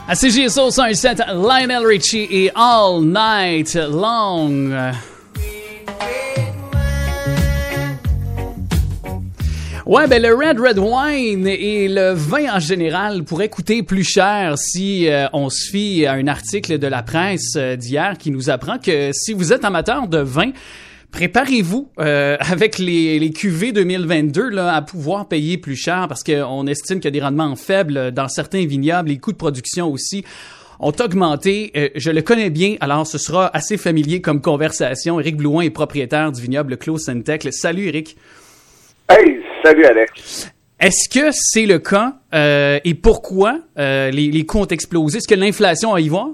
À CJSO 107, Lionel Richie et All Night Long. Ouais, ben le Red Wine et le vin en général pourraient coûter plus cher si on se fie à un article de la presse d'hier qui nous apprend que si vous êtes amateur de vin, préparez-vous avec les cuvées 2022 là, à pouvoir payer plus cher parce qu'on estime qu'il y a des rendements faibles dans certains vignobles, les coûts de production aussi ont augmenté. Je le connais bien, alors ce sera assez familier comme conversation. Éric Blouin est propriétaire du vignoble Clos Sainte-Thècle. Salut Éric. Hey, salut Alex. Est-ce que c'est le cas et pourquoi les coûts ont explosé? Est-ce que l'inflation a à y voir?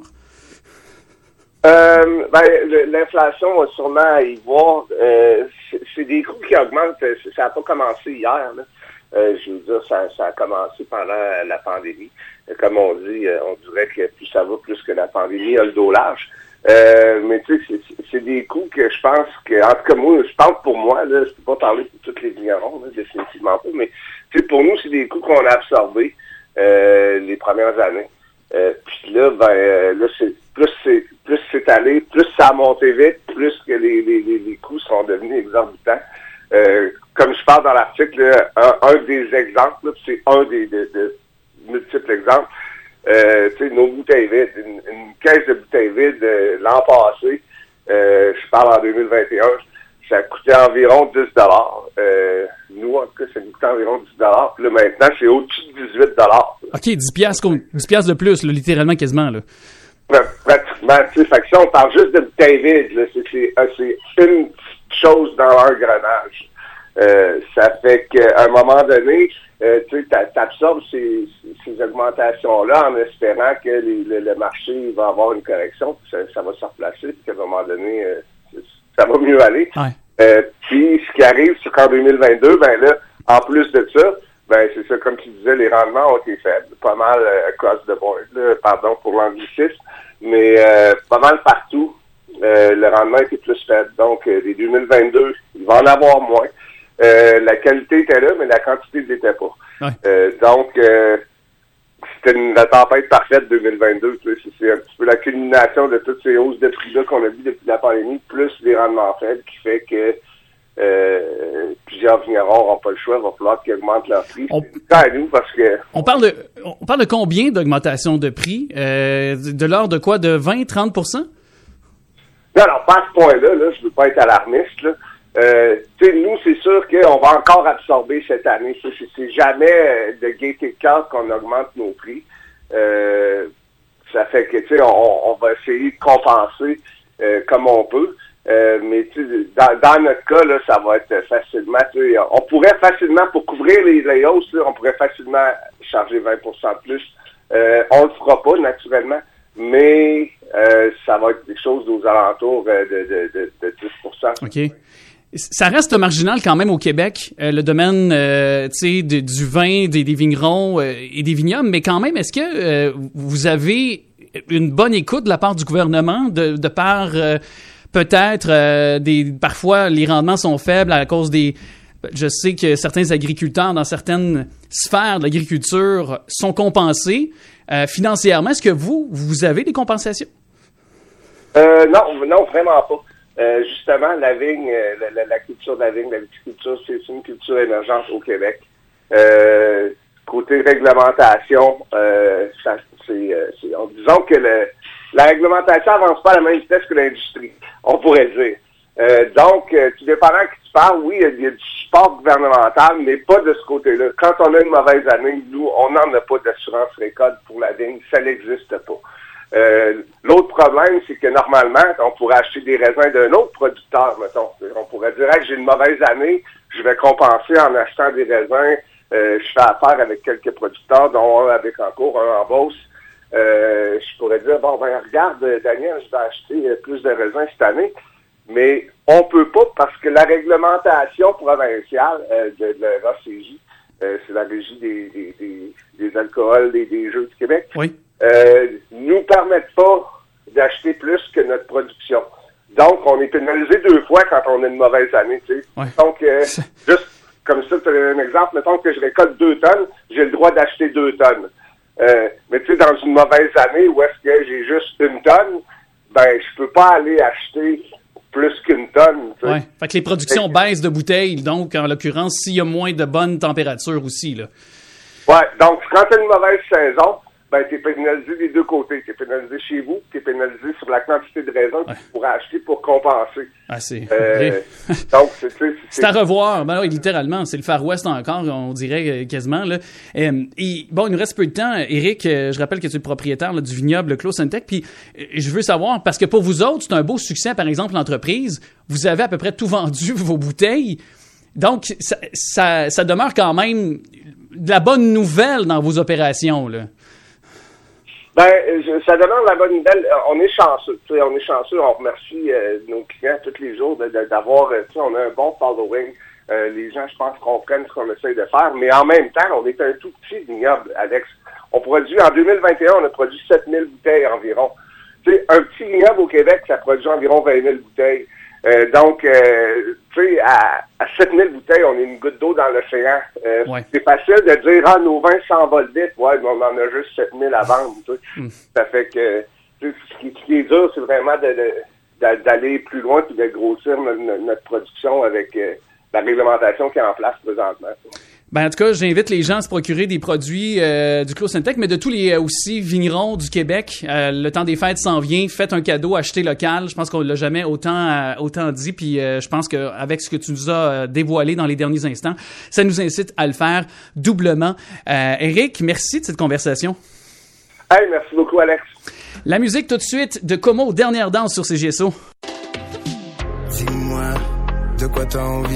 L'inflation a sûrement à y voir. C'est des coûts qui augmentent. Ça n'a pas commencé hier. Là. Je veux dire, ça a commencé pendant la pandémie. Comme on dit, on dirait que plus ça va, plus que la pandémie a le dos large. Mais tu sais, c'est des coûts que je pense que, en tout cas moi, je parle pour moi, là, je peux pas parler pour tous les vignerons, là, définitivement pas, mais tu sais, pour nous, c'est des coûts qu'on a absorbés les premières années. Puis là, là, plus c'est allé, plus ça a monté vite, plus que les coûts sont devenus exorbitants. Comme je parle dans l'article, là, un des exemples, là, c'est un des multiples exemples. Tu sais, nos bouteilles vides, une caisse de bouteilles vides l'an passé, je parle en 2021, ça coûtait environ 10 $. Nous, en tout cas, ça nous coûtait environ 10 $. Puis là, maintenant, c'est au-dessus de 18 $. OK, 10 piastres de plus, là, littéralement, quasiment, là. Pratiquement, tu sais, fait que si on parle juste de bouteilles vides, là, c'est une chose dans l'engrenage. Ça fait qu'à un moment donné, tu sais, t'absorbes ces augmentations-là en espérant que le marché va avoir une correction, puis ça va se replacer, puis qu'à un moment donné, ça va mieux aller. Ouais. Puis ce qui arrive, c'est qu'en 2022, ben là, en plus de ça, ben c'est ça, comme tu disais, les rendements ont été faibles, pas mal across the board, là, pardon pour l'anglicisme, mais pas mal partout, le rendement était plus faible. Donc, les 2022, il va en avoir moins. La qualité était là, mais la quantité ne l'était pas. Ouais. Donc, c'était la tempête parfaite 2022. Tu sais, c'est un petit peu la culmination de toutes ces hausses de prix-là qu'on a vues depuis la pandémie, plus les rendements faibles, qui fait que plusieurs vignerons n'auront pas le choix, il va falloir qu'ils augmentent leur prix. C'est à nous parce que... On parle de combien d'augmentation de prix? De l'ordre de quoi? De 20-30%? Non, pas à ce point-là, là, je veux pas être alarmiste, là. Tu sais, nous, c'est sûr qu'on va encore absorber cette année. C'est jamais de gaieté de cœur qu'on augmente nos prix. Ça fait que, tu sais, on va essayer de compenser comme on peut. Mais tu sais, dans notre cas, là, ça va être facilement, tu sais, on pourrait facilement, pour couvrir les hausses, là, on pourrait facilement charger 20% de plus. On le fera pas, naturellement, mais ça va être des choses aux alentours de 10%. OK. Ça reste marginal quand même au Québec, le domaine tu sais, du vin, des vignerons et des vignobles, mais quand même, est-ce que vous avez une bonne écoute de la part du gouvernement de par peut-être parfois les rendements sont faibles à cause des... Je sais que certains agriculteurs dans certaines sphères de l'agriculture sont compensés financièrement. Est-ce que vous avez des compensations? Non, vraiment pas. Justement, la vigne, la culture de la vigne, la viticulture, c'est une culture émergente au Québec. Côté réglementation, disons que la réglementation avance pas à la même vitesse que l'industrie, on pourrait dire. Donc, tout dépendant que tu parles, oui, il y a du support gouvernemental, mais pas de ce côté-là. Quand on a une mauvaise année, nous, on n'en a pas d'assurance récolte pour la vigne, ça n'existe pas. L'autre problème, c'est que normalement, on pourrait acheter des raisins d'un autre producteur, mettons. On pourrait dire, hey, j'ai une mauvaise année, je vais compenser en achetant des raisins. Je fais affaire avec quelques producteurs, dont un avec encore, un en Beauce. Je pourrais dire, regarde, Daniel, je vais acheter plus de raisins cette année. Mais on peut pas parce que la réglementation provinciale de la RACJ, c'est la Régie des alcools et des jeux du Québec, oui. Nous permettent pas d'acheter plus que notre production. Donc, on est pénalisé 2 fois quand on a une mauvaise année, tu sais. Ouais. Donc, juste comme ça, tu as un exemple, mettons que je récolte 2 tonnes, j'ai le droit d'acheter 2 tonnes. Mais tu sais, dans une mauvaise année où est-ce que j'ai juste une tonne, ben je peux pas aller acheter plus qu'une tonne. Tu sais. Ouais. Fait que les productions baissent de bouteilles, donc en l'occurrence, s'il y a moins de bonnes températures aussi, là. Ouais, donc quand t'as une mauvaise saison, ben t'es pénalisé des deux côtés. T'es pénalisé chez vous, t'es pénalisé sur la quantité de raisins que tu pourras acheter pour compenser. Ah, c'est donc c'est à revoir. Ben oui, littéralement, c'est le Far West encore, on dirait quasiment là. Et bon, il nous reste peu de temps. Éric, je rappelle que tu es le propriétaire là, du vignoble Clos Santek, puis je veux savoir parce que pour vous autres, c'est un beau succès par exemple l'entreprise. Vous avez à peu près tout vendu vos bouteilles. Donc ça demeure quand même de la bonne nouvelle dans vos opérations là. Ben, ça demeure la bonne nouvelle. On est chanceux. Tu sais, on est chanceux. On remercie nos clients tous les jours d'avoir. Tu sais, on a un bon following. Les gens, je pense, comprennent ce qu'on essaie de faire. Mais en même temps, on est un tout petit vignoble, Alex. On produit, en 2021, on a produit 7000 bouteilles environ. Tu sais, un petit vignoble au Québec, ça produit environ 20 000 bouteilles. Donc, tu sais, à 7000 bouteilles, on est une goutte d'eau dans l'océan. Ouais. C'est facile de dire, nos vins s'envolent vite. Ouais, mais on en a juste 7000 à vendre. Tu sais. Ça fait que, tu sais, ce qui est dur, c'est vraiment d'aller plus loin et de grossir notre production avec la réglementation qui est en place présentement. Ben, en tout cas, j'invite les gens à se procurer des produits du Clos Santek, mais de tous les aussi vignerons du Québec. Le temps des fêtes s'en vient. Faites un cadeau, achetez local. Je pense qu'on l'a jamais autant dit. Puis je pense qu'avec ce que tu nous as dévoilé dans les derniers instants, ça nous incite à le faire doublement. Éric, merci de cette conversation. Hey, merci beaucoup, Alex. La musique tout de suite de Como, Dernière danse sur CGSO. Dis-moi, de quoi t'as envie?